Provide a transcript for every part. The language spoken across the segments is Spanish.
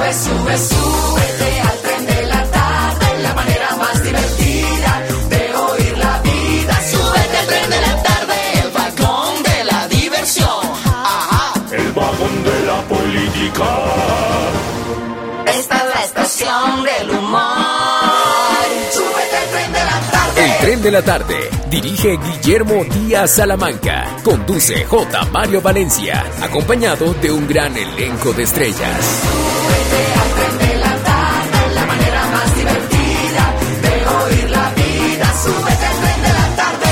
súbete al tren de la tarde, la manera más divertida de oír la vida. Súbete al tren de la tarde, el vagón de la diversión. Ajá. El vagón de la política. Esta es la estación del humor. Súbete al tren de la tarde. El tren de la tarde. Dirige Guillermo Díaz Salamanca. Conduce J. Mario Valencia. Acompañado de un gran elenco de estrellas. Súbete al tren de la tarde, la manera más divertida de oír la vida. Súbete al tren de la tarde.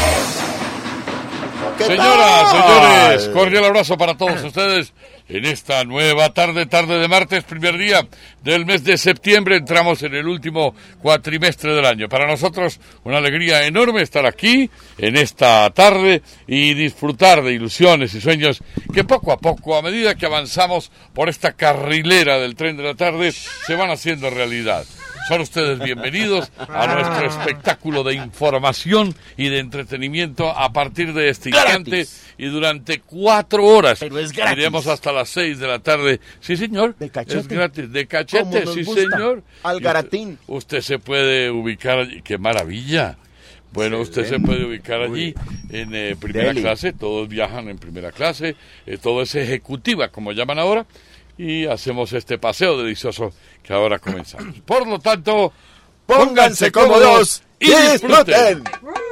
Señoras, señores, cordial abrazo para todos ustedes en esta nueva tarde de martes, primer día del mes de septiembre. Entramos en el último cuatrimestre del año. Para nosotros una alegría enorme estar aquí en esta tarde y disfrutar de ilusiones y sueños que poco a poco, a medida que avanzamos por esta carrilera del tren de la tarde, se van haciendo realidad. Son ustedes bienvenidos a nuestro espectáculo de información y de entretenimiento a partir de este instante y durante 4 horas. Pero es gratis. Iremos hasta las 6 de la tarde. Sí, señor. De cachete. Es gratis. De cachete, Como sí, nos gusta. señor. Algaratín. Usted se puede ubicar allí. ¡Qué maravilla! Bueno, usted se puede ubicar allí en primera Deli. clase. Todos viajan en primera clase. Todo es ejecutiva, como llaman ahora. Y hacemos este paseo delicioso que ahora comenzamos. Por lo tanto, Pónganse cómodos y disfruten.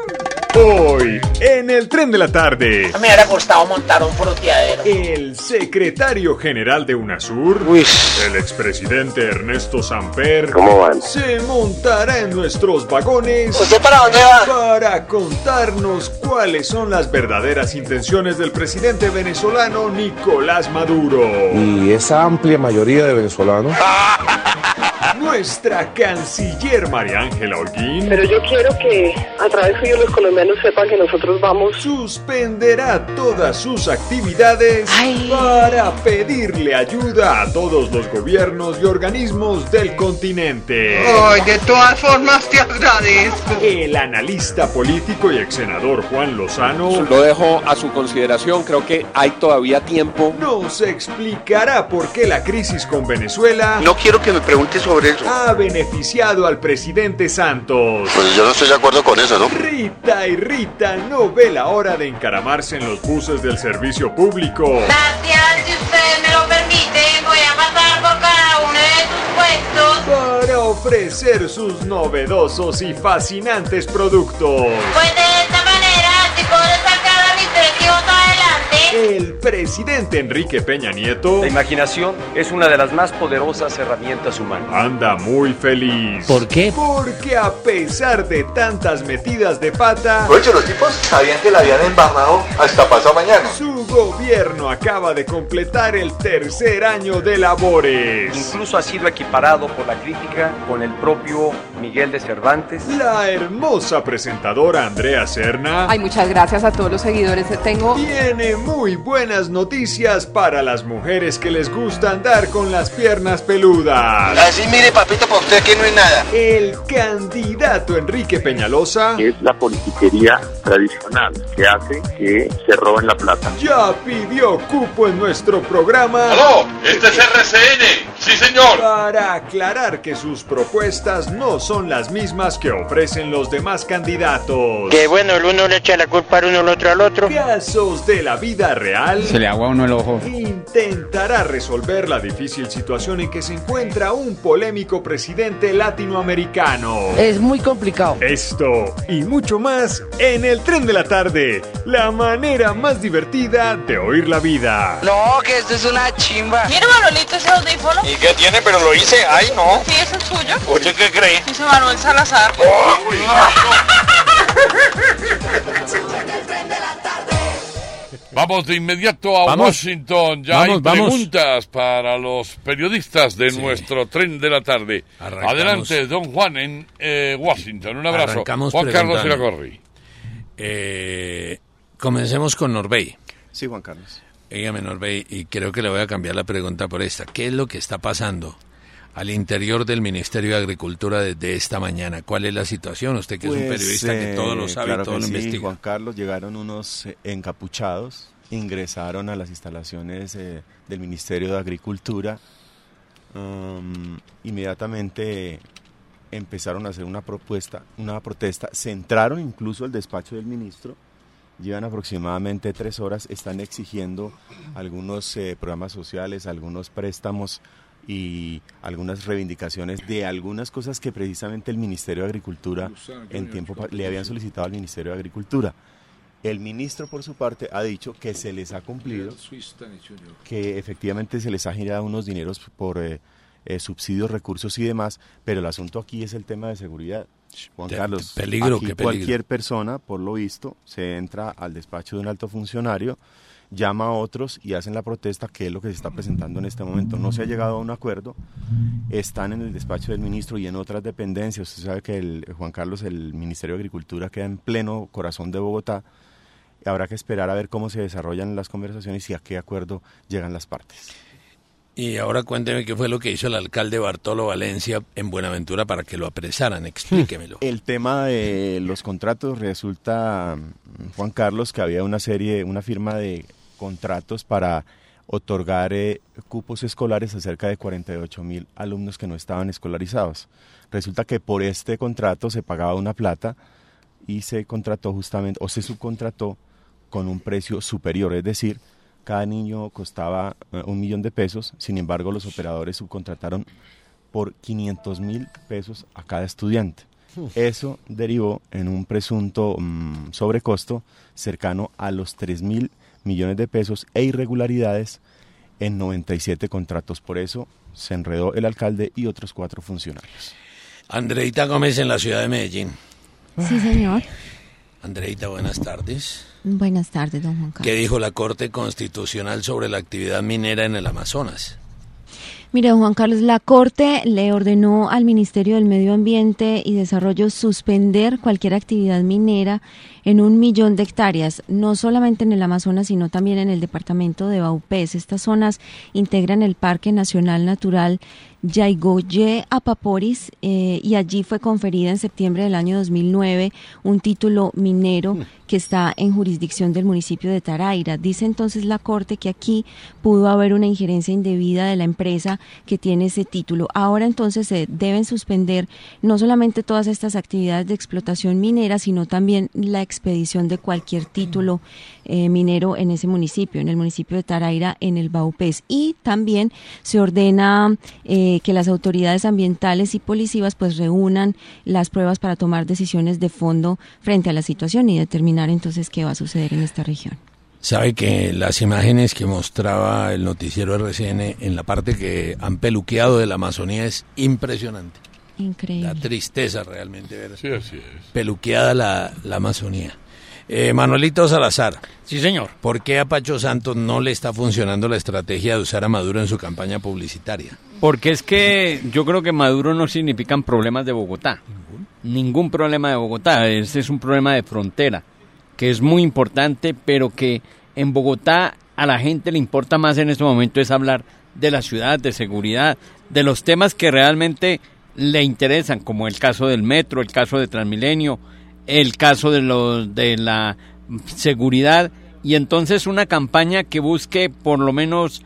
Hoy, en el tren de la tarde, Me hubiera gustado montar un fruteadero. el secretario general de UNASUR, Uy. el expresidente Ernesto Samper, ¿Cómo van? se montará en nuestros vagones ¿Usted para dónde va? para contarnos cuáles son las verdaderas intenciones del presidente venezolano Nicolás Maduro. Y esa amplia mayoría de venezolanos Nuestra canciller María Ángela Holguín Pero yo quiero que a través suyo los colombianos sepan que nosotros vamos. suspenderá todas sus actividades para pedirle ayuda a todos los gobiernos y organismos del continente. Ay, de todas formas te agradezco. El analista político y ex senador Juan Lozano lo dejo a su consideración. Creo que hay todavía tiempo. nos explicará por qué la crisis con Venezuela No quiero que me pregunte sobre eso. ha beneficiado al presidente Santos. Pues yo no estoy de acuerdo con eso, ¿no? Rita no ve la hora de encaramarse en los buses del servicio público Gracias, si usted me lo permite, voy a pasar por cada uno de sus puestos. para ofrecer sus novedosos y fascinantes productos. Pues de esta manera, si puedo sacar a mis 3 hijos adelante. El presidente Enrique Peña Nieto La imaginación es una de las más poderosas herramientas humanas. anda muy feliz. ¿Por qué? Porque a pesar de tantas metidas de pata, De hecho, los tipos sabían que la habían embarrado hasta pasado mañana. su gobierno acaba de completar el 3er año de labores. Incluso ha sido equiparado por la crítica con el propio Miguel de Cervantes. La hermosa presentadora Andrea Serna Ay, muchas gracias a todos los seguidores que tengo. tiene muy buenas noticias para las mujeres que les gusta andar con las piernas peludas. Así mire, papito, para usted que no es nada. El candidato Enrique Peñalosa Es la politiquería tradicional que hace que se roben la plata. ya pidió cupo en nuestro programa ¡aló! ¡Este es RCN! ¡Sí, señor! para aclarar que sus propuestas no son las mismas que ofrecen los demás candidatos. Que bueno, el uno le echa la culpa al uno, el otro al otro. Casos de la vida real. Se le agua a uno el ojo. Intentará resolver la difícil situación en que se encuentra un polémico presidente latinoamericano. Es muy complicado. Esto y mucho más en el tren de la tarde, la manera más divertida de oír la vida. No, que esto es una chimba. ¿Quiere Manolito ese audífono? ¿Y qué tiene? Pero lo hice. Ay, no. Sí, ese es suyo. ¿Usted qué cree? Dice Manuel Salazar. Vamos de inmediato a Washington. Ya hay preguntas para los periodistas de nuestro tren de la tarde. Arrancamos. Adelante, don Juan, en Washington. Un abrazo. Arrancamos Juan Carlos preguntando. Iracorri. Comencemos con Norbey. Sí, Juan Carlos. Dígame, Norbey, y creo que le voy a cambiar la pregunta por esta. ¿Qué es lo que está pasando al interior del Ministerio de Agricultura desde esta mañana? ¿Cuál es la situación? Usted que es un periodista que todo lo sabe claro y todo que lo sí, investiga. Juan Carlos, llegaron unos encapuchados, ingresaron a las instalaciones del Ministerio de Agricultura inmediatamente empezaron a hacer una protesta, centraron incluso el despacho del ministro, llevan aproximadamente 3 horas, están exigiendo algunos programas sociales, algunos préstamos y algunas reivindicaciones de algunas cosas que precisamente el Ministerio de Agricultura le habían solicitado al Ministerio de Agricultura. El ministro, por su parte, ha dicho que se les ha cumplido, que efectivamente se les ha generado unos dineros por subsidios, recursos y demás, pero el asunto aquí es el tema de seguridad. Juan Carlos, aquí cualquier persona, por lo visto, se entra al despacho de un alto funcionario, llama a otros y hacen la protesta, que es lo que se está presentando en este momento. No se ha llegado a un acuerdo, están en el despacho del ministro y en otras dependencias. Usted sabe que Juan Carlos, el Ministerio de Agricultura queda en pleno corazón de Bogotá. Habrá que esperar a ver cómo se desarrollan las conversaciones y a qué acuerdo llegan las partes. Y ahora cuénteme qué fue lo que hizo el alcalde Bartolo Valencia en Buenaventura para que lo apresaran, explíquemelo. El tema de los contratos, resulta, Juan Carlos, que había una firma de contratos para otorgar cupos escolares a cerca de 48.000 alumnos que no estaban escolarizados. Resulta que por este contrato se pagaba una plata y se subcontrató con un precio superior, es decir, cada niño costaba 1 millón de pesos, sin embargo los operadores subcontrataron por 500.000 pesos a cada estudiante. Eso derivó en un presunto sobrecosto cercano a los 3.000 millones de pesos e irregularidades en 97 contratos. Por eso se enredó el alcalde y otros 4 funcionarios. Andreita Gómez en la ciudad de Medellín. Sí, señor. Andreita, buenas tardes. Buenas tardes, don Juan Carlos. ¿Qué dijo la Corte Constitucional sobre la actividad minera en el Amazonas? Mire, don Juan Carlos, la Corte le ordenó al Ministerio del Medio Ambiente y Desarrollo suspender cualquier actividad minera en 1 millón de hectáreas, no solamente en el Amazonas, sino también en el departamento de Vaupés. Estas zonas integran el Parque Nacional Natural Yaigoye-Apaporis y allí fue conferida en septiembre del año 2009 un título minero que está en jurisdicción del municipio de Taraira. Dice entonces la Corte que aquí pudo haber una injerencia indebida de la empresa que tiene ese título. Ahora entonces se deben suspender no solamente todas estas actividades de explotación minera, sino también la expedición de cualquier título minero en ese municipio, en el municipio de Taraira, en el Vaupés. Y también se ordena que las autoridades ambientales y policivas pues reúnan las pruebas para tomar decisiones de fondo frente a la situación y determinar entonces qué va a suceder en esta región. Sabe que las imágenes que mostraba el noticiero RCN en la parte que han peluqueado de la Amazonía es impresionante. Increíble. La tristeza realmente ver sí, así es. Peluqueada la Amazonía. Manuelito Salazar. Sí, señor. ¿Por qué a Pacho Santos no le está funcionando la estrategia de usar a Maduro en su campaña publicitaria? Porque es que yo creo que Maduro no significan problemas de Bogotá. Ningún problema de Bogotá. Este es un problema de frontera, que es muy importante, pero que en Bogotá a la gente le importa más en este momento es hablar de la ciudad, de seguridad, de los temas que realmente le interesan, como el caso del metro, el caso de Transmilenio, el caso de la seguridad, y entonces una campaña que busque por lo menos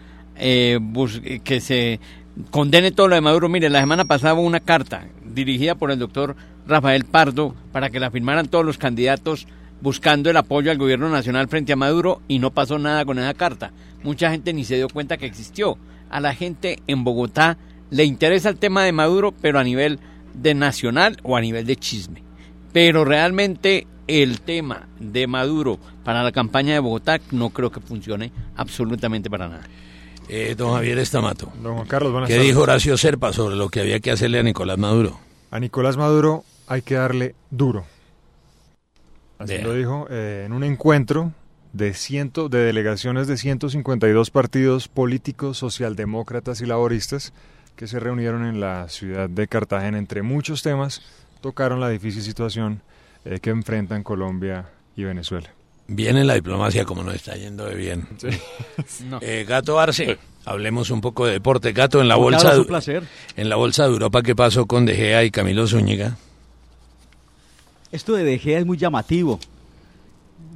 que se condene todo lo de Maduro. Mire, la semana pasada hubo una carta dirigida por el doctor Rafael Pardo para que la firmaran todos los candidatos buscando el apoyo al gobierno nacional frente a Maduro, y no pasó nada con esa carta. Mucha gente ni se dio cuenta que existió. A la gente en Bogotá le interesa el tema de Maduro, pero a nivel de nacional o a nivel de chisme. Pero realmente el tema de Maduro para la campaña de Bogotá no creo que funcione absolutamente para nada. Don Javier Estamato. Don Juan Carlos, buenas tardes. ¿Qué dijo Horacio Serpa sobre lo que había que hacerle a Nicolás Maduro? A Nicolás Maduro hay que darle duro. Así lo dijo en un encuentro de delegaciones de 152 partidos políticos, socialdemócratas y laboristas que se reunieron en la ciudad de Cartagena. Entre muchos temas tocaron la difícil situación que enfrentan Colombia y Venezuela. Bien en la diplomacia, como nos está yendo de bien. Sí. No. Gato Arce, hablemos un poco de deporte. Gato, en la bolsa de Europa, ¿qué pasó con De Gea y Camilo Zúñiga? Esto de De Gea es muy llamativo.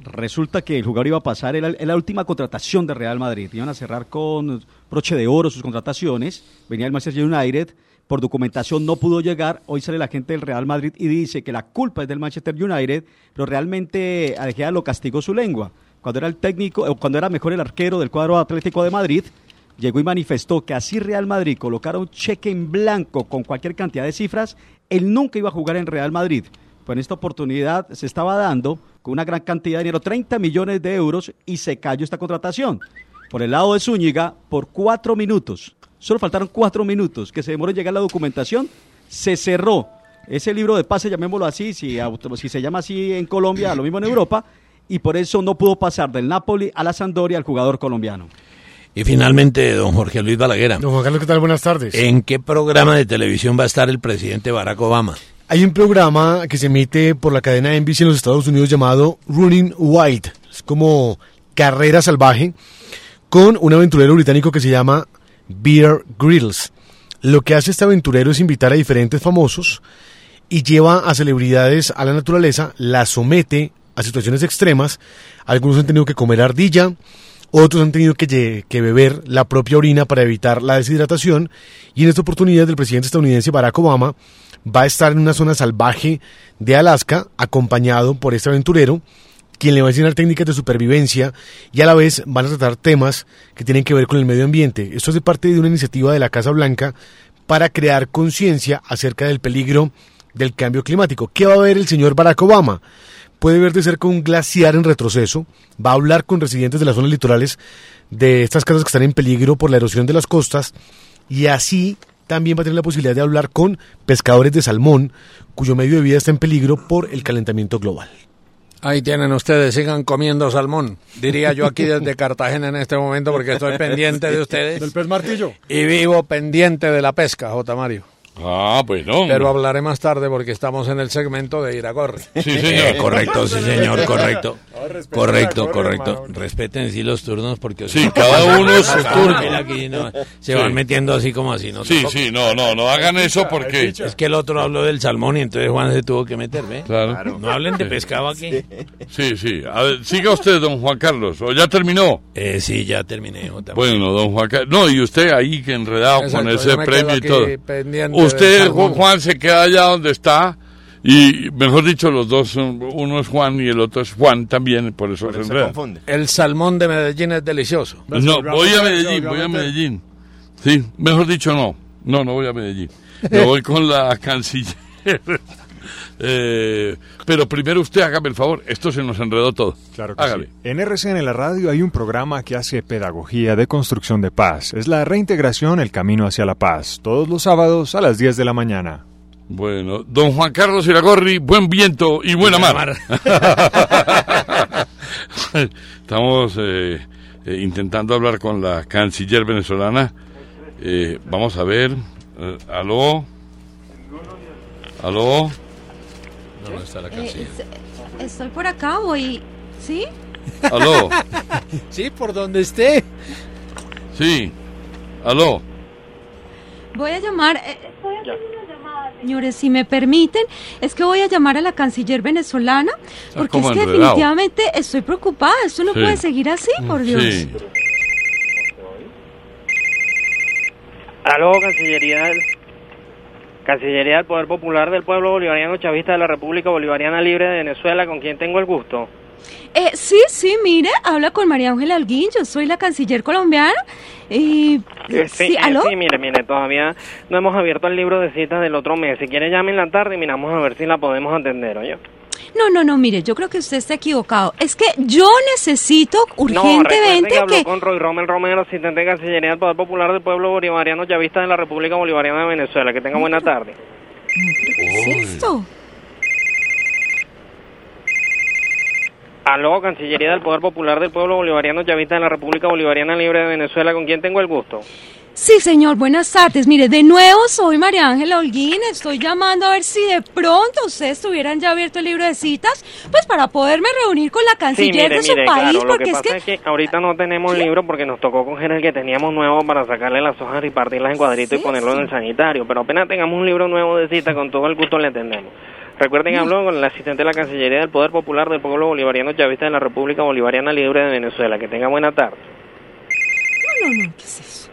Resulta que el jugador iba a pasar, era la última contratación de Real Madrid. Iban a cerrar con broche de oro sus contrataciones. Venía el Manchester United, por documentación no pudo llegar. Hoy sale la gente del Real Madrid y dice que la culpa es del Manchester United, pero realmente a De Gea lo castigó su lengua. Cuando era el técnico, cuando era mejor el arquero del cuadro Atlético de Madrid, llegó y manifestó que así Real Madrid colocara un cheque en blanco con cualquier cantidad de cifras, él nunca iba a jugar en Real Madrid. Pues en esta oportunidad se estaba dando con una gran cantidad de dinero, 30 millones de euros, y se cayó esta contratación. Por el lado de Zúñiga, por 4 minutos. Solo faltaron 4 minutos que se demoró en llegar la documentación, se cerró ese libro de pase, llamémoslo así, si se llama así en Colombia, lo mismo en Europa, y por eso no pudo pasar del Napoli a la Sampdoria el jugador colombiano. Y finalmente, don Jorge Luis Balaguer. Don Juan Carlos, ¿qué tal? Buenas tardes. ¿En qué programa de televisión va a estar el presidente Barack Obama? Hay un programa que se emite por la cadena NBC en los Estados Unidos llamado Running Wild. Es como Carrera Salvaje, con un aventurero británico que se llama Bear Grylls. Lo que hace este aventurero es invitar a diferentes famosos y lleva a celebridades a la naturaleza, las somete a situaciones extremas. Algunos han tenido que comer ardilla, otros han tenido que beber la propia orina para evitar la deshidratación, y en esta oportunidad el presidente estadounidense Barack Obama va a estar en una zona salvaje de Alaska, acompañado por este aventurero, quien le va a enseñar técnicas de supervivencia, y a la vez van a tratar temas que tienen que ver con el medio ambiente. Esto hace parte de una iniciativa de la Casa Blanca para crear conciencia acerca del peligro del cambio climático. ¿Qué va a ver el señor Barack Obama? Puede ver de cerca un glaciar en retroceso, va a hablar con residentes de las zonas litorales de estas casas que están en peligro por la erosión de las costas, y así también va a tener la posibilidad de hablar con pescadores de salmón, cuyo medio de vida está en peligro por el calentamiento global. Ahí tienen ustedes, sigan comiendo salmón, diría yo aquí desde Cartagena en este momento, porque estoy pendiente de ustedes. Del pez martillo. Y vivo pendiente de la pesca, J. Mario. Ah, pues no. Pero hablaré más tarde porque estamos en el segmento de Iragorri. Sí, señor. Correcto, sí, señor, correcto. Correcto. Respeten sí los turnos porque... Sí, cada uno su turno. Aquí, no, se van metiendo así como así. ¿No? Sí, no hagan eso porque... Es que el otro habló del salmón y entonces Juan se tuvo que meter, ¿ve? Claro. No hablen de pescado aquí. Sí. A ver, siga usted, don Juan Carlos. ¿O ya terminó? Sí, ya terminé. Bueno, don Juan Carlos... No, y usted ahí que enredado. Exacto, con ese premio y todo. Usted, Juan, se queda allá donde está, y mejor dicho, los dos, uno es Juan y el otro es Juan también, por eso se enreda. El salmón de Medellín es delicioso. No, voy a Medellín. Sí, mejor dicho, no voy a Medellín. Me voy con la canciller. Pero primero usted hágame el favor, esto se nos enredó todo. Claro que sí. En RCN en la radio hay un programa que hace pedagogía de construcción de paz. Es la reintegración, el camino hacia la paz. Todos los sábados a las 10 de la mañana. Bueno, don Juan Carlos Iragorri, buen viento y buena mar. Estamos intentando hablar con la canciller venezolana. Vamos a ver. ¿Aló? ¿Dónde está la canciller? Estoy por acá, voy... ¿Sí? ¿Aló? Sí, por donde esté. Sí. ¿Aló? Voy a llamar... Estoy haciendo una llamada, señores, si me permiten. Es que voy a llamar a la canciller venezolana, porque es que definitivamente estoy preocupada. Esto no puede seguir así, por Dios. Sí. ¿Aló, Cancillería del Poder Popular del Pueblo Bolivariano Chavista de la República Bolivariana Libre de Venezuela, ¿con quién tengo el gusto? Sí, mire, habla con María Ángela Holguín, yo soy la canciller colombiana. ¿Aló? Sí, mire, todavía no hemos abierto el libro de citas del otro mes. Si quiere llame en la tarde y miramos a ver si la podemos atender, ¿oye? No, mire, yo creo que usted está equivocado. Es que yo necesito urgentemente que habló con Roy Rommel Romero, asistente de Cancillería del Poder Popular del Pueblo Bolivariano Chavista de la República Bolivariana de Venezuela. Que tenga buena tarde. ¿Qué es esto? Aló, Cancillería del Poder Popular del Pueblo Bolivariano Chavista de la República Bolivariana Libre de Venezuela, ¿con quién tengo el gusto? Sí, señor, buenas tardes. Mire, de nuevo soy María Ángela Holguín. Estoy llamando a ver si de pronto ustedes tuvieran ya abierto el libro de citas, pues para poderme reunir con la canciller de su país. Claro, porque lo que pasa es que ahorita no tenemos libro porque nos tocó coger el que teníamos nuevo para sacarle las hojas y partirlas en cuadritos y ponerlo en el sanitario. Pero apenas tengamos un libro nuevo de cita, con todo el gusto le atendemos. Recuerden que habló con el asistente de la Cancillería del Poder Popular del Pueblo Bolivariano Chavista de la República Bolivariana Libre de Venezuela. Que tenga buena tarde. No, ¿qué es eso?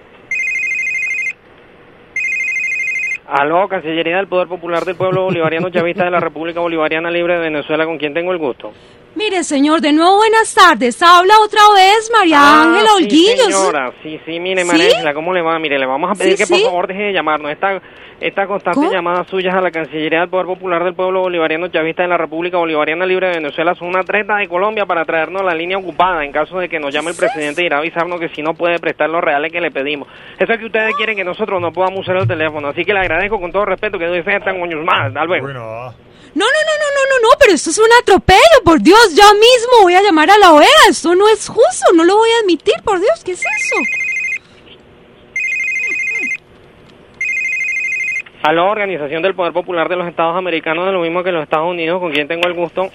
Aló, Cancillería del Poder Popular del Pueblo Bolivariano Chavista de la República Bolivariana Libre de Venezuela, ¿con quién tengo el gusto? Mire, señor, de nuevo buenas tardes. Habla otra vez María Ángela Holguillo. Sí, señora, mire, María Ángela, ¿cómo le va? Mire, le vamos a pedir que por favor deje de llamarnos. Esta constante llamada suya a la Cancillería del Poder Popular del Pueblo Bolivariano Chavista de la República Bolivariana Libre de Venezuela son una treta de Colombia para traernos la línea ocupada en caso de que nos llame el presidente y irá a avisarnos que si no puede prestar los reales que le pedimos. Eso es que ustedes quieren que nosotros no podamos usar el teléfono, así que le agradezco con todo respeto que doy fe a tan coños más. Hasta luego. No, pero esto es un atropello, por Dios, ya mismo voy a llamar a la OEA, esto no es justo, no lo voy a admitir, por Dios, ¿qué es eso? Aló, Organización del Poder Popular de los Estados Americanos, de lo mismo que los Estados Unidos, ¿con quién tengo el gusto?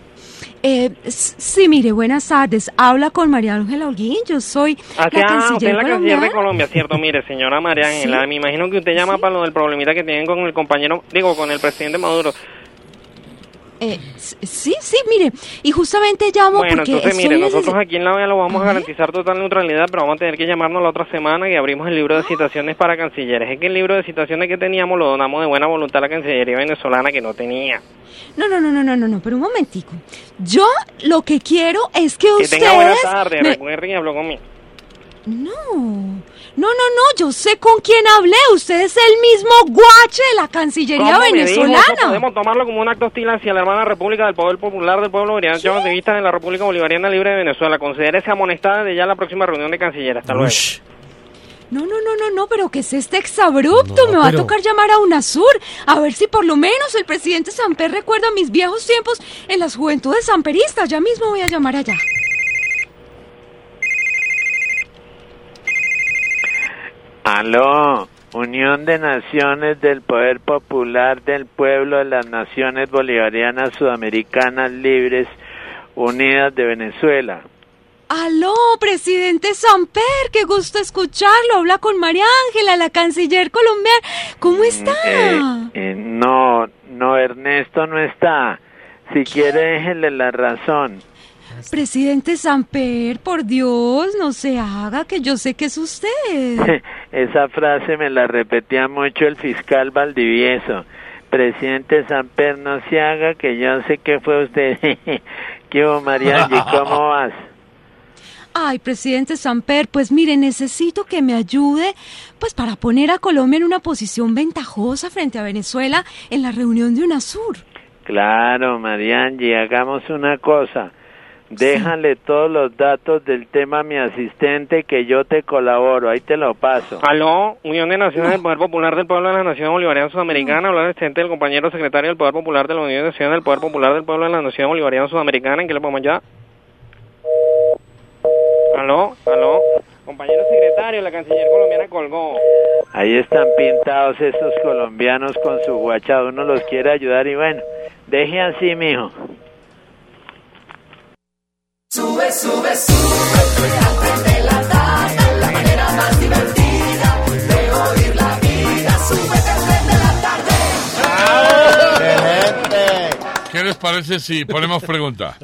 Sí, mire, buenas tardes, habla con María Ángela Holguín, yo soy usted es la canciller de Colombia, cierto, mire, señora María Ángela, me imagino que usted llama para lo del problemita que tienen con el compañero, con el presidente Maduro. Sí, mire, y justamente llamo porque... Bueno, entonces mire, nosotros aquí en la OEA lo vamos a garantizar total neutralidad, pero vamos a tener que llamarnos la otra semana que abrimos el libro de citaciones para cancilleres. Es que el libro de citaciones que teníamos lo donamos de buena voluntad a la Cancillería venezolana que no tenía. No, pero un momentico. Yo lo que quiero es que ustedes... Que tenga buena tarde, recuerden y habló conmigo. No, yo sé con quién hablé. Usted es el mismo guache de la Cancillería venezolana. Eso podemos tomarlo como un acto hostil hacia la hermana República del Poder Popular del Pueblo Bolivariano Chavista de la República Bolivariana Libre de Venezuela. Considérese amonestada de ya la próxima reunión de canciller. Hasta luego. No, pero ¿qué es este exabrupto? Me va a tocar llamar a UNASUR, a ver si por lo menos el presidente Samper recuerda mis viejos tiempos en las juventudes samperistas. Ya mismo voy a llamar allá. Aló, Unión de Naciones del Poder Popular del Pueblo de las Naciones Bolivarianas Sudamericanas Libres Unidas de Venezuela. Aló, presidente Samper, qué gusto escucharlo. Habla con María Ángela, la canciller colombiana. ¿Cómo está? No, Ernesto no está. Si quiere, déjele la razón. Presidente Samper, por Dios, no se haga, que yo sé que es usted. Esa frase me la repetía mucho el fiscal Valdivieso. Presidente Samper, no se haga, que yo sé que fue usted. ¿Qué hubo, Mariangi? ¿Cómo vas? Ay, presidente Samper, pues mire, necesito que me ayude pues para poner a Colombia en una posición ventajosa frente a Venezuela en la reunión de UNASUR. Claro, Mariangi, hagamos una cosa. Déjale todos los datos del tema a mi asistente que yo te colaboro, ahí te lo paso. Aló, Unión de Naciones del Poder Popular del Pueblo de la Nación Bolivariana Sudamericana, habla el asistente del compañero secretario del Poder Popular de la Unión de Naciones del Poder Popular del Pueblo de la Nación Bolivariana Sudamericana, ¿en qué le podemos ayudar? Aló, compañero secretario, la canciller colombiana colgó. Ahí están pintados esos colombinos con su guachado, uno los quiere ayudar y bueno, deje así, mijo. Sube, al tren de la tarde, la manera más divertida de oír la vida. Súbete al tren de la tarde. ¿Qué les parece si ponemos pregunta?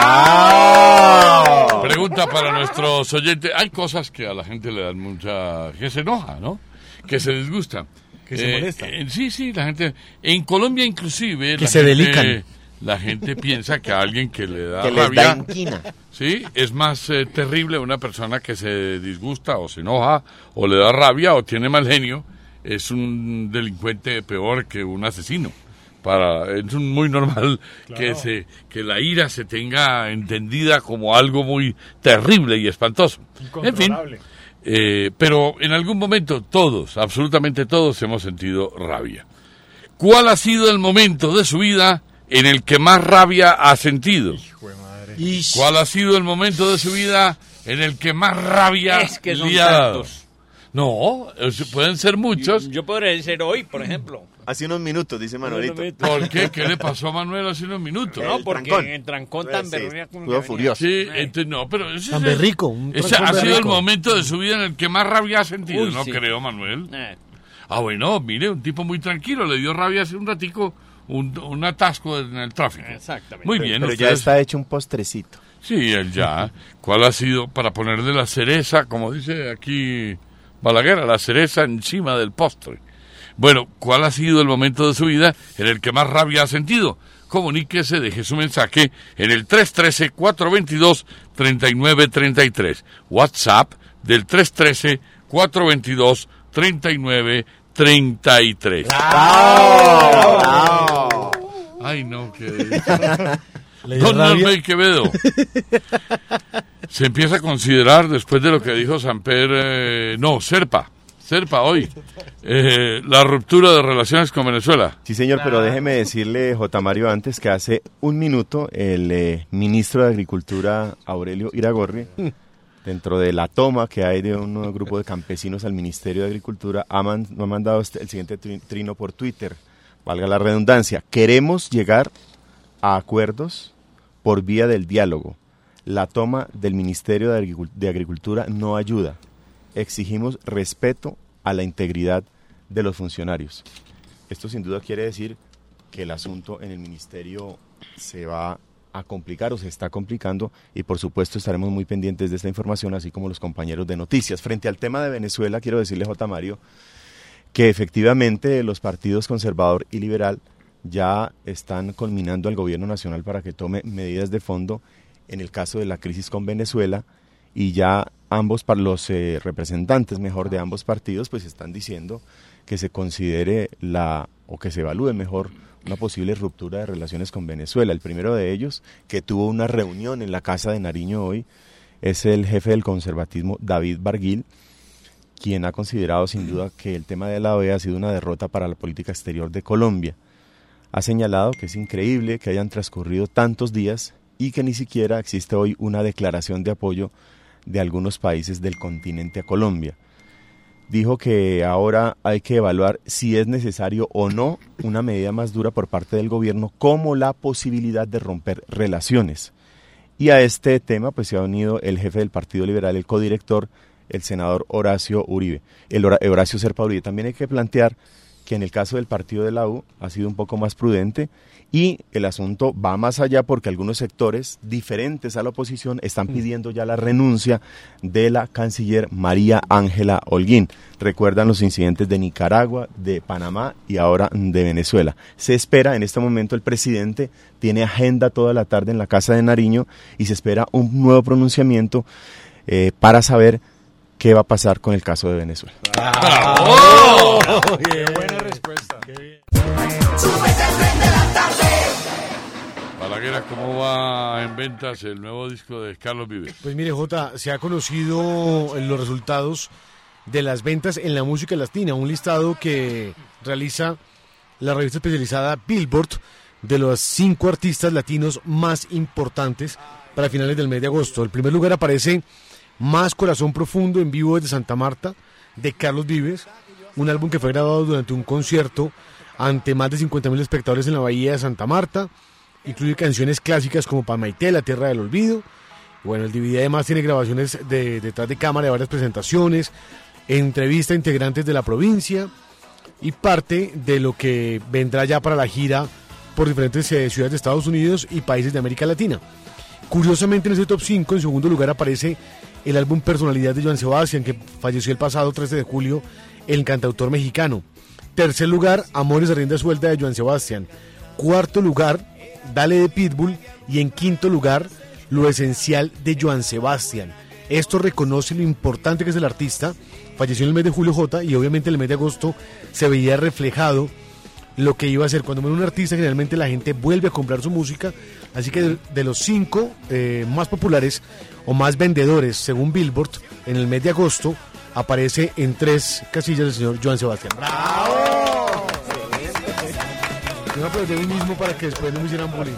Pregunta para nuestros oyentes. Hay cosas que a la gente le dan mucha... que se enoja, ¿no? Que se disgusta. Que se molesta. Sí, la gente... En Colombia inclusive... Que se delican. La gente piensa que a alguien que le da que rabia, les da inquina. Sí, es más terrible una persona que se disgusta o se enoja o le da rabia o tiene mal genio, es un delincuente peor que un asesino. Es muy normal que la ira se tenga entendida como algo muy terrible y espantoso. En fin, pero en algún momento todos, absolutamente todos, hemos sentido rabia. ¿Cuál ha sido el momento de su vida en el que más rabia ha sentido? ¿Cuál ha sido el momento de su vida en el que más rabia le ha dado? No, pueden ser muchos. Yo podría decir hoy, por ejemplo. Hace unos minutos, dice Manuelito. ¿Por qué? ¿Qué le pasó a Manuel hace unos minutos? No, porque en trancón tan berrilla como estuvo furioso. Sí, no, pero ese tan berrico. Ese ha sido el momento de su vida en el que más rabia ha sentido. Uy, no sí. Creo, Manuel. Bueno, mire, un tipo muy tranquilo, le dio rabia hace un ratico un atasco en el tráfico. Exactamente. Muy bien. Pero ya está hecho un postrecito. Sí, él ya. ¿Cuál ha sido, para ponerle la cereza, como dice aquí Balaguer, la cereza encima del postre? Bueno, ¿cuál ha sido el momento de su vida en el que más rabia ha sentido? Comuníquese, deje su mensaje en el 313-422-3933. WhatsApp del 313-422-3933. ¡Bravo! Ay, no, qué... Don Nelme Quevedo. Se empieza a considerar, después de lo que dijo Serpa hoy, la ruptura de relaciones con Venezuela. Sí, señor, pero déjeme decirle, J. Mario, antes que hace un minuto el ministro de Agricultura, Aurelio Iragorri, dentro de la toma que hay de un grupo de campesinos al Ministerio de Agricultura, ha mandado el siguiente trino por Twitter, valga la redundancia: queremos llegar a acuerdos por vía del diálogo. La toma del Ministerio de Agricultura no ayuda. Exigimos respeto a la integridad de los funcionarios. Esto sin duda quiere decir que el asunto en el ministerio se va a complicar o se está complicando, y por supuesto estaremos muy pendientes de esta información, así como los compañeros de noticias. Frente al tema de Venezuela, quiero decirle, J. Mario, que efectivamente los partidos conservador y liberal ya están conminando al gobierno nacional para que tome medidas de fondo en el caso de la crisis con Venezuela, y ya los representantes de ambos partidos pues están diciendo que se considere o que se evalúe mejor una posible ruptura de relaciones con Venezuela. El primero de ellos, que tuvo una reunión en la Casa de Nariño hoy, es el jefe del conservatismo, David Barguil, quien ha considerado sin duda que el tema de la OEA ha sido una derrota para la política exterior de Colombia. Ha señalado que es increíble que hayan transcurrido tantos días y que ni siquiera existe hoy una declaración de apoyo de algunos países del continente a Colombia. Dijo que ahora hay que evaluar si es necesario o no una medida más dura por parte del gobierno, como la posibilidad de romper relaciones. Y a este tema pues se ha unido el jefe del Partido Liberal, el codirector, el senador Horacio Serpa Uribe. También hay que plantear que en el caso del partido de la U ha sido un poco más prudente, y el asunto va más allá porque algunos sectores diferentes a la oposición están pidiendo ya la renuncia de la canciller María Ángela Holguín. Recuerdan los incidentes de Nicaragua, de Panamá y ahora de Venezuela. Se espera, en este momento el presidente tiene agenda toda la tarde en la Casa de Nariño y se espera un nuevo pronunciamiento para saber qué va a pasar con el caso de Venezuela. ¡Bravo! ¡Qué buena respuesta! ¡Qué bien! Súbete al tren de la tarde. Balaguer, ¿cómo va en ventas el nuevo disco de Carlos Vives? Pues mire, Jota, se ha conocido los resultados de las ventas en la música latina, un listado que realiza la revista especializada Billboard de los 5 artistas latinos más importantes para finales del mes de agosto. En primer lugar aparece Más Corazón Profundo en vivo desde Santa Marta, de Carlos Vives, un álbum que fue grabado durante un concierto ante más de 50.000 espectadores en la bahía de Santa Marta. Incluye canciones clásicas como Pamaité, La Tierra del Olvido. Bueno, el DVD además tiene grabaciones detrás de cámara de varias presentaciones, entrevista a integrantes de la provincia y parte de lo que vendrá ya para la gira por diferentes ciudades de Estados Unidos y países de América Latina. Curiosamente, en ese top 5, en segundo lugar aparece el álbum Personalidad de Joan Sebastián, que falleció el pasado 13 de julio, el cantautor mexicano. Tercer lugar, Amores de Rienda Suelta de Joan Sebastián. Cuarto lugar, Dale de Pitbull. Y en quinto lugar, Lo Esencial de Joan Sebastián. Esto reconoce lo importante que es el artista. Falleció en el mes de julio, y obviamente en el mes de agosto se veía reflejado lo que iba a ser. Cuando muere un artista, generalmente la gente vuelve a comprar su música. Así que de los 5 más populares o más vendedores, según Billboard, en el mes de agosto, aparece en 3 casillas el señor Joan Sebastián. ¡Bravo! Yo me aplaudí a mí mismo para que después no me hicieran bullying.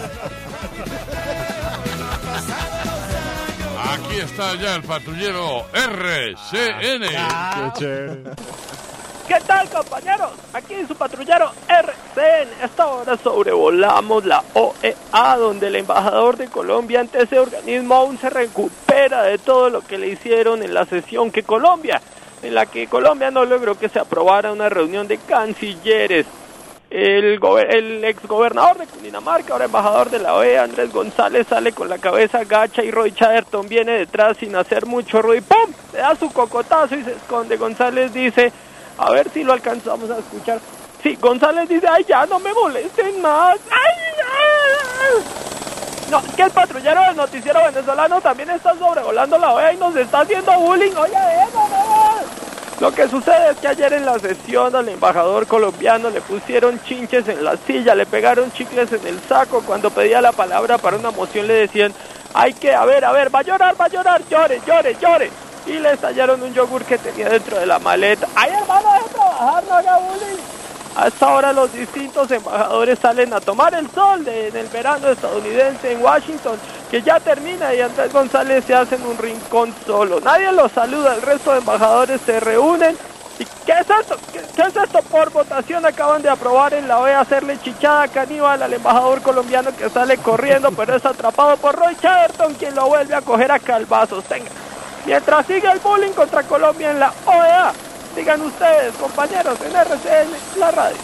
Aquí está ya el patrullero RCN. Qué chévere. ¿Qué tal, compañeros? Aquí su patrullero RCN. Esta hora sobrevolamos la OEA, donde el embajador de Colombia ante ese organismo aún se recupera de todo lo que le hicieron en la sesión en la que Colombia no logró que se aprobara una reunión de cancilleres. El exgobernador de Cundinamarca, ahora embajador de la OEA, Andrés González, sale con la cabeza gacha y Roy Chatterton viene detrás sin hacer mucho ruido y ¡pum! Le da su cocotazo y se esconde. González dice, a ver si lo alcanzamos a escuchar. Sí, González dice, ay, ya, no me molesten más. ¡Ay, no, es que el patrullero del noticiero venezolano también está sobrevolando la OEA y nos está haciendo bullying. Oye, no. Lo que sucede es que ayer en la sesión al embajador colombiano le pusieron chinches en la silla, le pegaron chicles en el saco. Cuando pedía la palabra para una moción le decían, hay que, a ver, va a llorar, llore. Y le estallaron un yogur que tenía dentro de la maleta. ¡Ay, hermano, deja trabajar, no haga bullying! Hasta ahora los distintos embajadores salen a tomar el sol en el verano estadounidense en Washington, que ya termina, y Andrés González se hace en un rincón solo. Nadie los saluda, el resto de embajadores se reúnen. ¿Y qué es esto? ¿Qué es esto? Por votación acaban de aprobar en la OEA hacerle chichada caníbal al embajador colombiano, que sale corriendo, pero es atrapado por Roy Chatterton, quien lo vuelve a coger a calvazos. Mientras sigue el bullying contra Colombia en la OEA, digan ustedes, compañeros, en RCN, la radio.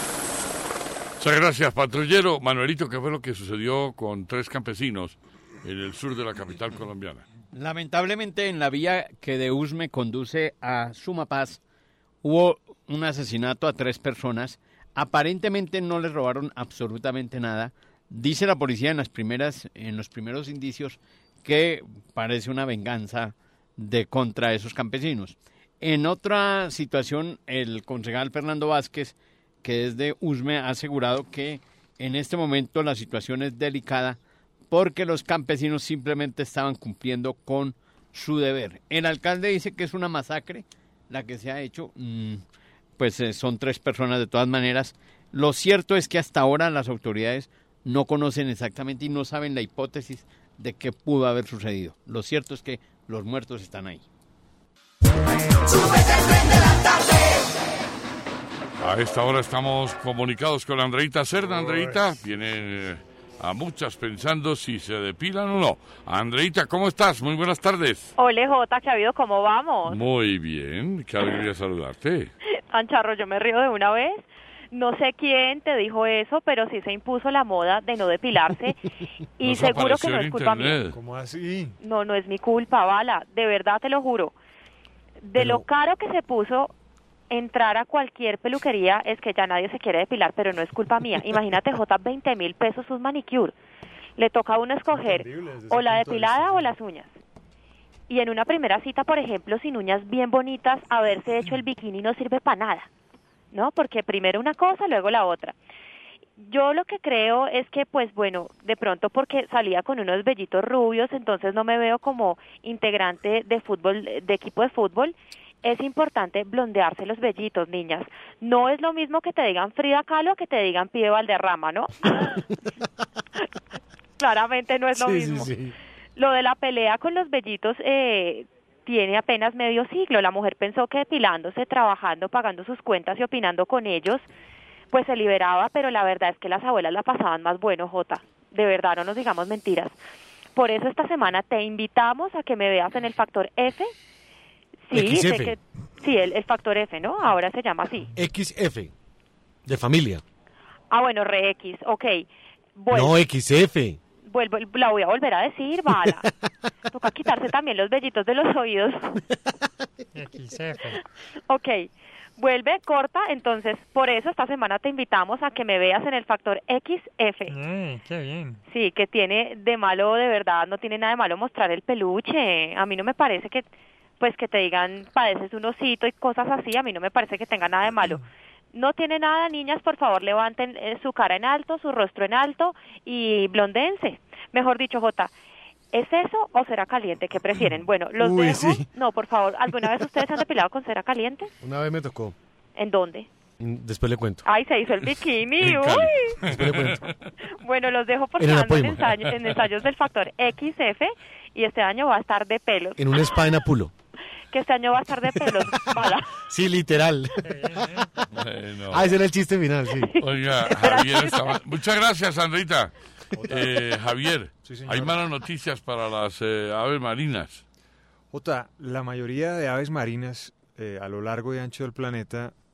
Muchas gracias, patrullero. Manuelito, ¿qué fue lo que sucedió con 3 campesinos en el sur de la capital colombiana? Lamentablemente, en la vía que de Usme conduce a Sumapaz, hubo un asesinato a 3 personas. Aparentemente no les robaron absolutamente nada. Dice la policía en los primeros indicios que parece una venganza contra esos campesinos. En otra situación, el concejal Fernando Vázquez, que es de Usme, ha asegurado que en este momento la situación es delicada porque los campesinos simplemente estaban cumpliendo con su deber. El alcalde dice que es una masacre la que se ha hecho, son 3 personas de todas maneras. Lo cierto es que hasta ahora las autoridades no conocen exactamente y no saben la hipótesis de qué pudo haber sucedido. Lo cierto es que los muertos están ahí. A esta hora estamos comunicados con Andreita Cerda. Andreita, vienen a muchas pensando si se depilan o no. Andreita, ¿cómo estás? Muy buenas tardes. Ole, Jota, ¿qué ha habido? ¿Cómo vamos? Muy bien, qué alegría saludarte. Tan charro, yo me río de una vez. No sé quién te dijo eso, pero sí se impuso la moda de no depilarse y Nos seguro que no es culpa internet. mía. ¿Cómo así? No es mi culpa, Bala, de verdad te lo juro. Lo caro que se puso entrar a cualquier peluquería es que ya nadie se quiere depilar, pero no es culpa mía. Imagínate, Jota, 20.000 pesos un manicure. Le toca a uno escoger o la depilada o las uñas. Y en una primera cita, por ejemplo, sin uñas bien bonitas, haberse hecho el bikini no sirve para nada, ¿no? Porque primero una cosa, luego la otra. Yo lo que creo es que, pues bueno, de pronto porque salía con unos vellitos rubios, entonces no me veo como integrante de fútbol, de equipo de fútbol. Es importante blondearse los vellitos, niñas. No es lo mismo que te digan Frida Kahlo que te digan Pío Valderrama, ¿no? Claramente no es lo mismo. Sí. Lo de la pelea con los vellitos tiene apenas medio siglo. La mujer pensó que depilándose, trabajando, pagando sus cuentas y opinando con ellos, pues se liberaba, pero la verdad es que las abuelas la pasaban más bueno, Jota. De verdad, no nos digamos mentiras. Por eso esta semana te invitamos a que me veas en el Factor F. Sí, sé que, sí, el Factor F, ¿no? Ahora se llama así. XF, de familia. Ah, bueno, Re X, ok. No, XF. La voy a volver a decir, Bala. Toca quitarse también los vellitos de los oídos. XF. Ok. Vuelve, corta, entonces por eso esta semana te invitamos a que me veas en el Factor XF. Qué bien. Sí, que tiene de malo, de verdad, no tiene nada de malo mostrar el peluche. A mí no me parece que, pues que te digan, padeces un osito y cosas así, a mí no me parece que tenga nada de malo. No tiene nada, niñas, por favor, levanten su cara en alto, su rostro en alto y blondéense. Mejor dicho, Jota, ¿es eso o cera caliente? ¿Qué prefieren? Bueno, los dejo. Sí. No, por favor, ¿alguna vez ustedes se han depilado con cera caliente? Una vez me tocó. ¿En dónde? Después le cuento. Ay, se hizo el bikini. Uy. Después le cuento. Bueno, los dejo porque ando en ensayos del Factor XF y este año va a estar de pelos. En un spa en Apulo. Que este año va a estar de pelos. Sí, literal. Bueno. Ese era el chiste final, sí. Oiga, Javier, muchas gracias, Andrita. Javier, sí, hay malas noticias para las aves marinas. Jota, la mayoría de aves marinas a lo largo y ancho del planeta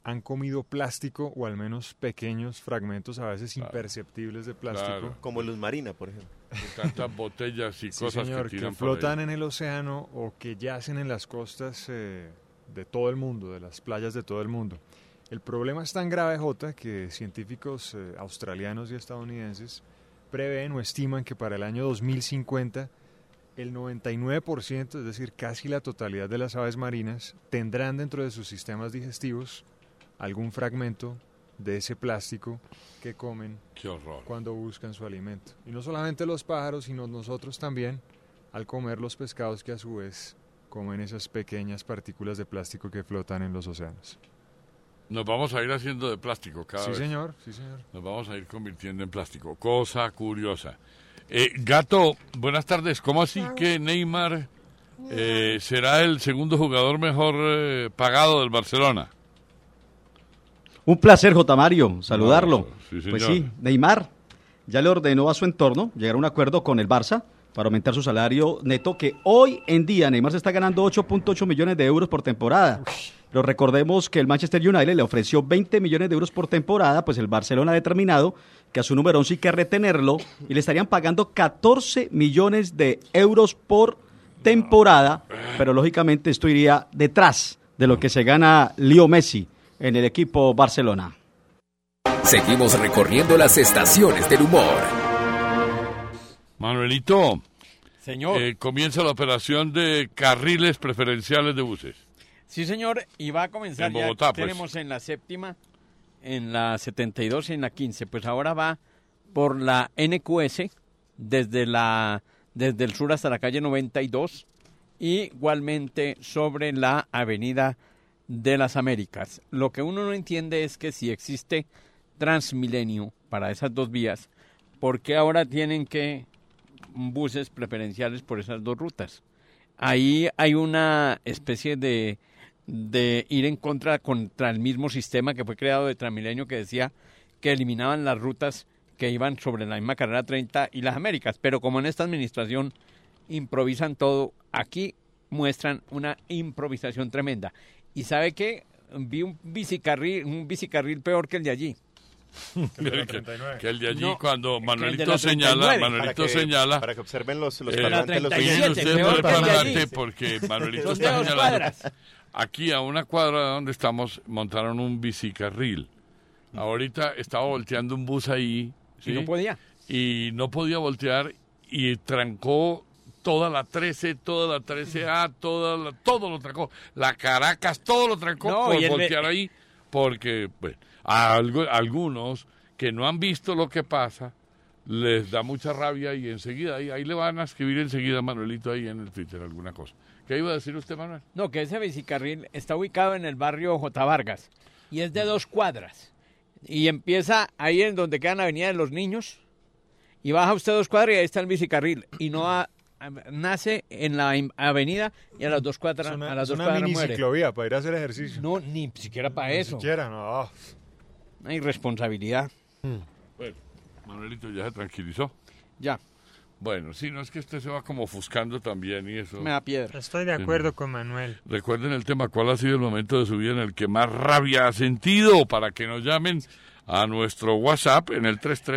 han comido plástico o al menos pequeños fragmentos, a veces imperceptibles de plástico. Claro. Como luz marina, por ejemplo. De tantas botellas y Sí, cosas señor, que tiran que flotan en el océano o que yacen en las costas de todo el mundo, de las playas de todo el mundo. El problema es tan grave, Jota, que científicos australianos y estadounidenses prevén o estiman que para el año 2050 el 99%, es decir, casi la totalidad de las aves marinas, tendrán dentro de sus sistemas digestivos algún fragmento de ese plástico que comen cuando buscan su alimento. Y no solamente los pájaros, sino nosotros también, al comer los pescados que a su vez comen esas pequeñas partículas de plástico que flotan en los océanos. Nos vamos a ir haciendo de plástico cada vez. Sí, señor, sí, señor. Nos vamos a ir convirtiendo en plástico. Cosa curiosa. Gato, buenas tardes. ¿Cómo así que Neymar será el segundo jugador mejor pagado del Barcelona? Un placer, J. Mario, saludarlo. Sí, señor. Pues sí, Neymar ya le ordenó a su entorno llegar a un acuerdo con el Barça para aumentar su salario neto, que hoy en día Neymar se está ganando 8.8 millones de euros por temporada. Pero recordemos que el Manchester United le ofreció 20 millones de euros por temporada, pues el Barcelona ha determinado que a su número 11 hay que retenerlo y le estarían pagando 14 millones de euros por temporada, pero lógicamente esto iría detrás de lo que se gana Leo Messi en el equipo Barcelona. Seguimos recorriendo las estaciones del humor. Manuelito, señor, comienza la operación de carriles preferenciales de buses. Sí, señor, y va a comenzar en Bogotá, ya tenemos en la séptima, en la 72 y en la 15, pues ahora va por la NQS desde el sur hasta la calle 92, y igualmente sobre la avenida de las Américas. Lo que uno no entiende es que si existe Transmilenio para esas dos vías, ¿por qué ahora tienen que buses preferenciales por esas dos rutas? Ahí hay una especie de ir en contra el mismo sistema que fue creado de Transmilenio, que decía que eliminaban las rutas que iban sobre la misma carrera 30 y las Américas, pero como en esta administración improvisan todo, aquí muestran una improvisación tremenda. ¿Y sabe qué? Vi un bicicarril peor que el de allí. Que el de allí, No, cuando que Manuelito el de la señala, para que observen los parlantes, los usted por el parlante, porque Manuelito está señalando. Aquí a una cuadra donde estamos montaron un bicicarril. Ahorita estaba volteando un bus ahí, ¿sí? Y no podía. Y no podía voltear y trancó toda la 13, toda la 13A, todo lo trancó. La Caracas, todo lo trancó por voltear ahí, porque bueno, a algunos que no han visto lo que pasa, les da mucha rabia y enseguida, ahí le van a escribir enseguida a Manuelito ahí en el Twitter alguna cosa. ¿Qué iba a decir usted, Manuel? No, que ese bicicarril está ubicado en el barrio J. Vargas y es de 2 cuadras. Y empieza ahí en donde queda la Avenida de los Niños y baja usted 2 cuadras y ahí está el bicicarril. Y no nace en la avenida y a las 2 cuadras, a las 2 cuadras mini muere. Ciclovía para ir a hacer ejercicio. No, ni siquiera para eso. Ni siquiera, no. Una irresponsabilidad. Bueno, Manuelito ya se tranquilizó. Ya. Bueno, sí, no es que usted se va como ofuscando también y eso. Me da piedra. Estoy de acuerdo con Manuel. Recuerden el tema, ¿cuál ha sido el momento de su vida en el que más rabia ha sentido? Para que nos llamen a nuestro WhatsApp en el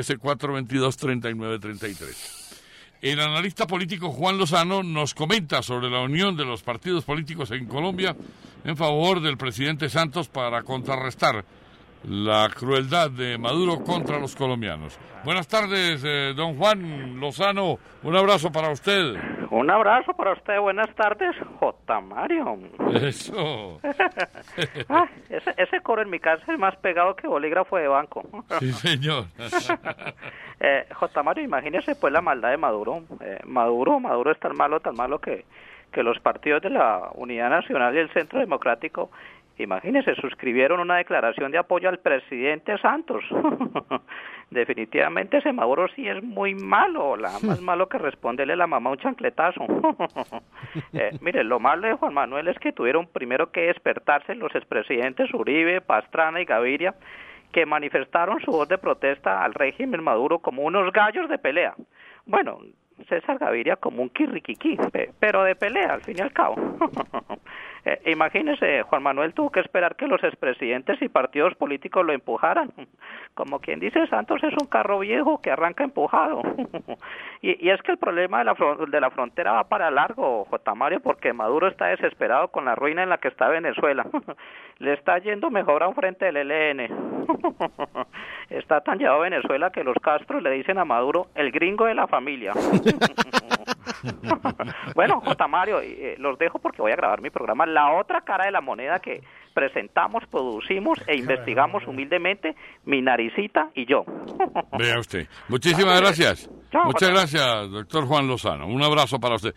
313-422-3933. El analista político Juan Lozano nos comenta sobre la unión de los partidos políticos en Colombia en favor del presidente Santos para contrarrestar la crueldad de Maduro contra los colombianos. Buenas tardes, don Juan Lozano. Un abrazo para usted. Un abrazo para usted. Buenas tardes, J. Mario. Eso. Ese coro en mi casa es más pegado que bolígrafo de banco. Sí, señor. J. Mario, imagínese pues la maldad de Maduro. Maduro es tan malo que los partidos de la Unidad Nacional y el Centro Democrático, imagínese, suscribieron una declaración de apoyo al presidente Santos. Definitivamente ese Maduro sí es muy malo, más malo que responderle a la mamá un chancletazo. Mire, lo malo de Juan Manuel es que tuvieron primero que despertarse los expresidentes Uribe, Pastrana y Gaviria, que manifestaron su voz de protesta al régimen Maduro como unos gallos de pelea. Bueno, César Gaviria como un kirriquiquí, pero de pelea, al fin y al cabo. Imagínese, Juan Manuel tuvo que esperar que los expresidentes y partidos políticos lo empujaran. Como quien dice, Santos es un carro viejo que arranca empujado. y es que el problema de la frontera va para largo, J. Mario, porque Maduro está desesperado con la ruina en la que está Venezuela. Le está yendo mejor a un frente del ELN. Está tan llevado a Venezuela que los Castro le dicen a Maduro el gringo de la familia. Bueno, J. Mario, los dejo porque voy a grabar mi programa La Otra Cara de la Moneda, que presentamos, producimos e investigamos humildemente mi naricita y yo. Vea usted. Muchísimas gracias. Muchas gracias, doctor Juan Lozano. Un abrazo para usted.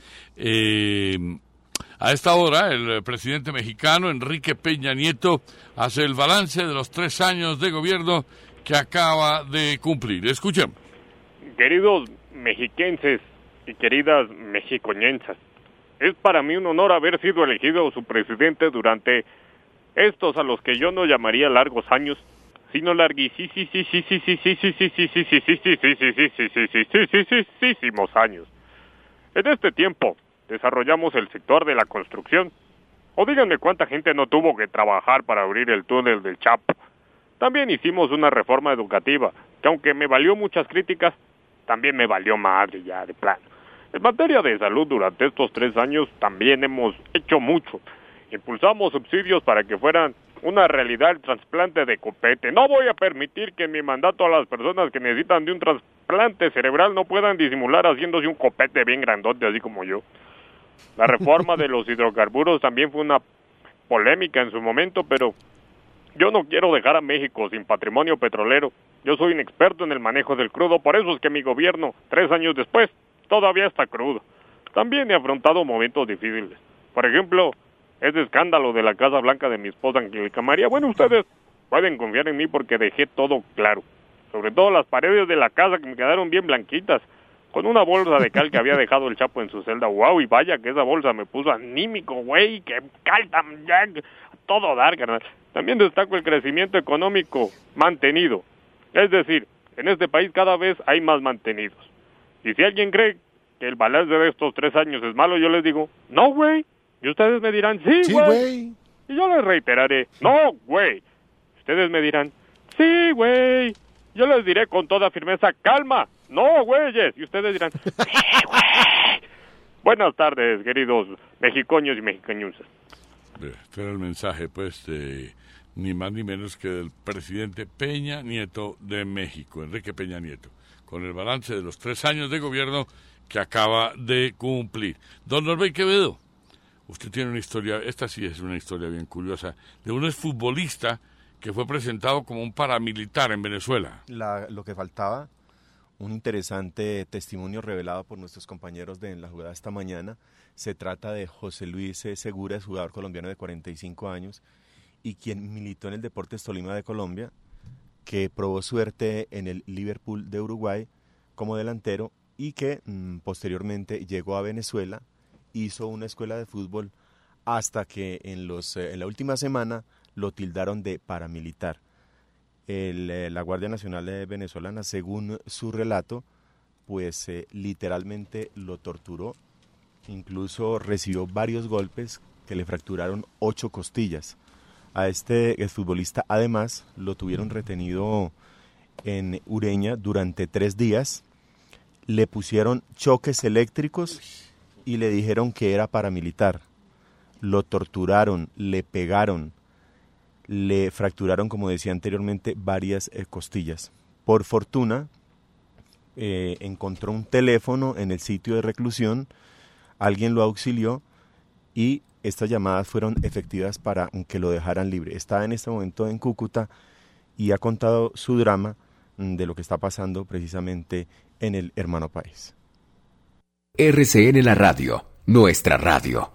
A esta hora, el presidente mexicano, Enrique Peña Nieto, hace el balance de los 3 años de gobierno que acaba de cumplir. Escuchen. Queridos mexiquenses y queridas mexicoñensas, es para mí un honor haber sido elegido su presidente durante estos a los que yo no llamaría largos años, sino larguísimos años. En este tiempo desarrollamos el sector de la construcción. O díganme cuánta gente no tuvo que trabajar para abrir el túnel del Chapo. También hicimos una reforma educativa, que aunque me valió muchas críticas, también me valió madre ya de plano. En materia de salud, durante estos 3 años también hemos hecho mucho. Impulsamos subsidios para que fueran una realidad el trasplante de copete. No voy a permitir que en mi mandato a las personas que necesitan de un trasplante cerebral no puedan disimular haciéndose un copete bien grandote, así como yo. La reforma de los hidrocarburos también fue una polémica en su momento, pero yo no quiero dejar a México sin patrimonio petrolero. Yo soy un experto en el manejo del crudo, por eso es que mi gobierno, 3 años después, todavía está crudo. También he afrontado momentos difíciles. Por ejemplo, ese escándalo de la Casa Blanca de mi esposa Angélica María. Bueno, ustedes pueden confiar en mí porque dejé todo claro. Sobre todo las paredes de la casa que me quedaron bien blanquitas, con una bolsa de cal que había dejado el Chapo en su celda. Wow, y vaya que esa bolsa me puso anímico, güey, que cal tan ya, todo dar, carnal. También destaco el crecimiento económico mantenido. Es decir, en este país cada vez hay más mantenidos. Y si alguien cree que el balance de estos 3 años es malo, yo les digo, no, güey. Y ustedes me dirán, sí, güey. Y yo les reiteraré, no, güey. Ustedes me dirán, sí, güey. Yo les diré con toda firmeza, calma, no, güeyes. Y ustedes dirán, sí, güey. Buenas tardes, queridos mexicoños y mexicañuzas. Este era el mensaje, pues, de ni más ni menos que del presidente Peña Nieto de México, Enrique Peña Nieto, con el balance de los 3 años de gobierno que acaba de cumplir. Don Norbert Quevedo, usted tiene una historia, esta sí es una historia bien curiosa, de un exfutbolista que fue presentado como un paramilitar en Venezuela. Lo que faltaba, un interesante testimonio revelado por nuestros compañeros de En la Jugada esta mañana. Se trata de José Luis Segura, jugador colombiano de 45 años y quien militó en el Deportes Tolima de Colombia, que probó suerte en el Liverpool de Uruguay como delantero y que posteriormente llegó a Venezuela, hizo una escuela de fútbol hasta que en la última semana lo tildaron de paramilitar. La Guardia Nacional venezolana, según su relato, pues literalmente lo torturó, incluso recibió varios golpes que le fracturaron 8 costillas. A este futbolista además lo tuvieron retenido en Ureña durante 3 días, le pusieron choques eléctricos y le dijeron que era paramilitar. Lo torturaron, le pegaron, le fracturaron, como decía anteriormente, varias costillas. Por fortuna, encontró un teléfono en el sitio de reclusión, alguien lo auxilió y estas llamadas fueron efectivas para que lo dejaran libre. Está en este momento en Cúcuta y ha contado su drama de lo que está pasando precisamente en el hermano país. RCN La Radio, nuestra radio.